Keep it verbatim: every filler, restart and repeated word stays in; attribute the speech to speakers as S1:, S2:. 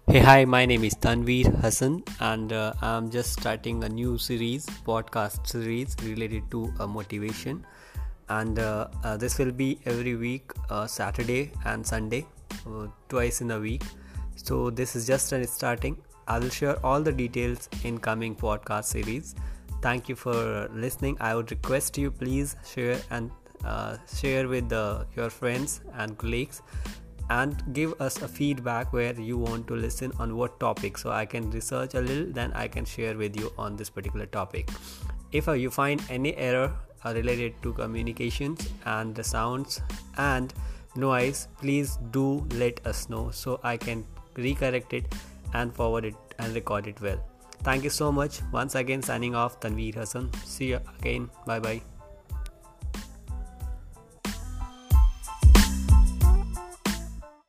S1: Hey, hi, my name is Tanveer Hassan, and uh, I'm just starting a new series, podcast series related to uh, motivation. And uh, uh, this will be every week, uh, Saturday and Sunday, uh, twice in a week. So, this is just a starting. I will share all the details in coming podcast series. Thank you for listening. I would request you please share and uh, share with uh, your friends and colleagues and give us a feedback where you want to listen on what topic, so I can research a little, then I can share with you on this particular topic. If uh, you find any error uh, related to communications and the sounds and noise, please do let us know so I can recorrect it and forward it and record it well. Thank you so much. Once again, signing off, Tanveer Hassan. See you again. Bye bye.